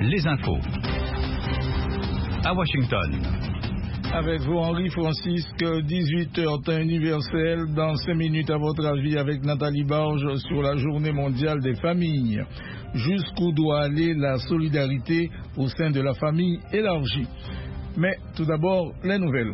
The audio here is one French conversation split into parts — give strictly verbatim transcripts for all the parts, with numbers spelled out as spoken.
les infos. À Washington. Avec vous, Henri Francisque, dix-huit heures temps universel, dans cinq minutes à votre avis avec Nathalie Barge sur la journée mondiale des familles. Jusqu'où doit aller la solidarité au sein de la famille élargie? Mais tout d'abord, les nouvelles.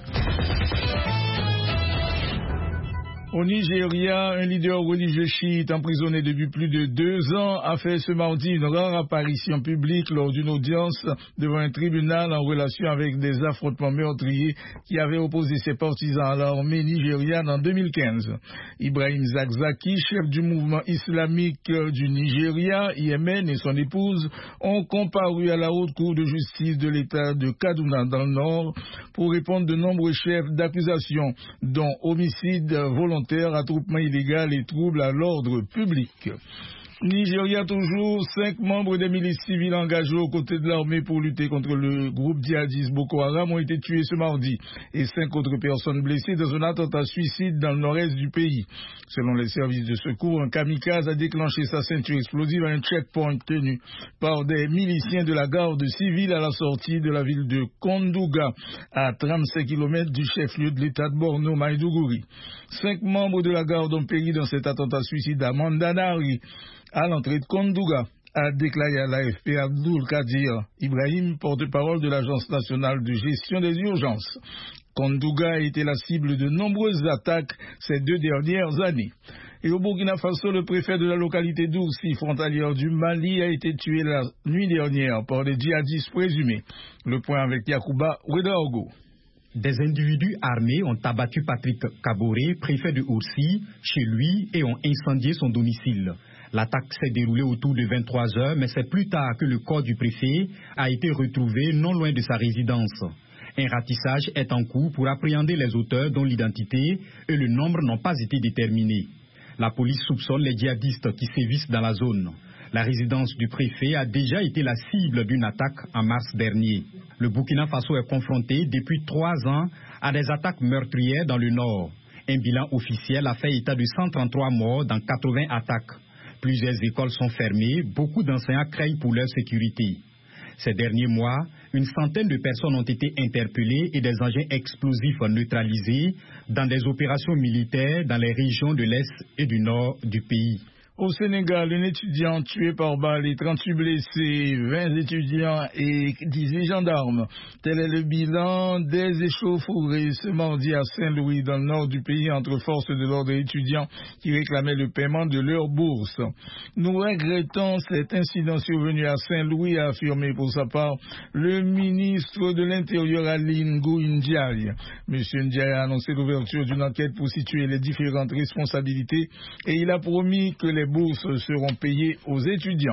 Au Nigeria, un leader religieux chiite emprisonné depuis plus de deux ans a fait ce mardi une rare apparition publique lors d'une audience devant un tribunal en relation avec des affrontements meurtriers qui avaient opposé ses partisans à l'armée nigériane en deux mille quinze. Ibrahim Zakzaki, chef du mouvement islamique du Nigeria, I M N, et son épouse ont comparu à la haute cour de justice de l'État de Kaduna dans le Nord pour répondre de nombreux chefs d'accusation, dont homicide volontaire, attroupement illégal et trouble à l'ordre public. Nigeria toujours, cinq membres des milices civiles engagés aux côtés de l'armée pour lutter contre le groupe djihadiste Boko Haram ont été tués ce mardi et cinq autres personnes blessées dans un attentat suicide dans le nord-est du pays. Selon les services de secours, un kamikaze a déclenché sa ceinture explosive à un checkpoint tenu par des miliciens de la garde civile à la sortie de la ville de Kondouga, à trente-cinq kilomètres du chef-lieu de l'État de Borno, Maiduguri. Cinq membres de la garde ont péri dans cet attentat suicide à Mandanari, à l'entrée de Kondouga, a déclaré à l'A F P Abdul Kadir Ibrahim, porte-parole de l'Agence nationale de gestion des urgences. Kondouga a été la cible de nombreuses attaques ces deux dernières années. Et au Burkina Faso, le préfet de la localité d'Oursi, frontalière du Mali, a été tué la nuit dernière par des djihadistes présumés. Le point avec Yacouba Ouedraogo. Des individus armés ont abattu Patrick Kaboré, préfet de Oursi, chez lui et ont incendié son domicile. L'attaque s'est déroulée autour de vingt-trois heures, mais c'est plus tard que le corps du préfet a été retrouvé non loin de sa résidence. Un ratissage est en cours pour appréhender les auteurs dont l'identité et le nombre n'ont pas été déterminés. La police soupçonne les djihadistes qui sévissent dans la zone. La résidence du préfet a déjà été la cible d'une attaque en mars dernier. Le Burkina Faso est confronté depuis trois ans à des attaques meurtrières dans le nord. Un bilan officiel a fait état de cent trente-trois morts dans quatre-vingts attaques. Plusieurs écoles sont fermées, beaucoup d'enseignants craignent pour leur sécurité. Ces derniers mois, une centaine de personnes ont été interpellées et des engins explosifs neutralisés dans des opérations militaires dans les régions de l'Est et du Nord du pays. Au Sénégal, un étudiant tué par balle et trente-huit blessés, vingt étudiants et dix-huit gendarmes. Tel est le bilan des échauffourées ce mardi à Saint-Louis, dans le nord du pays, entre forces de l'ordre et étudiants qui réclamaient le paiement de leur bourse. Nous regrettons cet incident survenu à Saint-Louis, a affirmé pour sa part le ministre de l'Intérieur Ali Ngouille Ndiaye. Monsieur Ndiaye a annoncé l'ouverture d'une enquête pour situer les différentes responsabilités et il a promis que les bourses seront payées aux étudiants.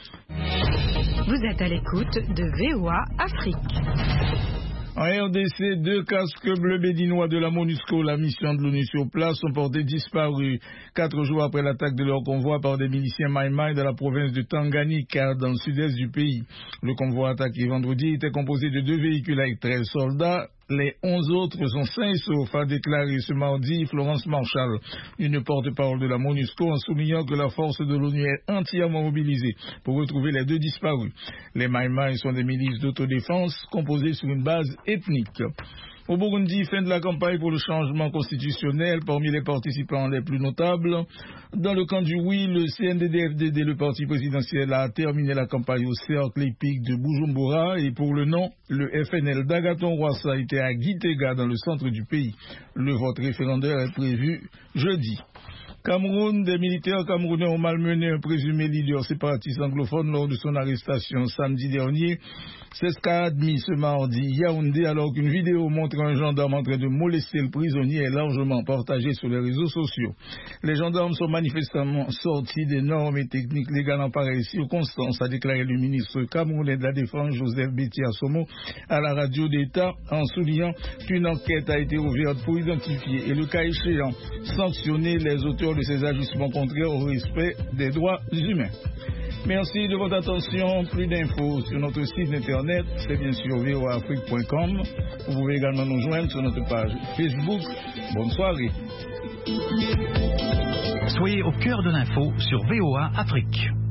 Vous êtes à l'écoute de V O A Afrique. En R D C, deux casques bleus béninois de la MONUSCO, la mission de l'ONU sur place, sont portés disparus quatre jours après l'attaque de leur convoi par des miliciens Maïmaï dans la province de Tanganyika, dans le sud-est du pays. Le convoi attaqué vendredi était composé de deux véhicules avec treize soldats. Les onze autres sont sains et saufs, a déclaré ce mardi Florence Marshall, une porte-parole de la MONUSCO, en soulignant que la force de l'ONU est entièrement mobilisée pour retrouver les deux disparus. Les Maïmaï sont des milices d'autodéfense composées sur une base ethnique. Au Burundi, fin de la campagne pour le changement constitutionnel. Parmi les participants les plus notables, dans le camp du oui, le C N D D F D D, le parti présidentiel, a terminé la campagne au cercle épique de Bujumbura, et pour le non, le F N L d'Agathon Rwasa était à Gitega, dans le centre du pays. Le vote référendaire est prévu jeudi. Cameroun, des militaires camerounais ont malmené un présumé leader séparatiste anglophone lors de son arrestation samedi dernier. C'est ce qu'a admis ce mardi Yaoundé, alors qu'une vidéo montrant un gendarme en train de molester le prisonnier est largement partagée sur les réseaux sociaux. Les gendarmes sont manifestement sortis des normes et techniques légales en pareille circonstance, a déclaré le ministre camerounais de la Défense, Joseph Béti Assomo, à la radio d'État, en soulignant qu'une enquête a été ouverte pour identifier et, le cas échéant, sanctionner les auteurs de ces agissements contraires au respect des droits humains. Merci de votre attention. Plus d'infos sur notre site internet, c'est bien sûr v o a afrique point com. Vous pouvez également nous joindre sur notre page Facebook. Bonne soirée. Soyez au cœur de l'info sur V O A Afrique.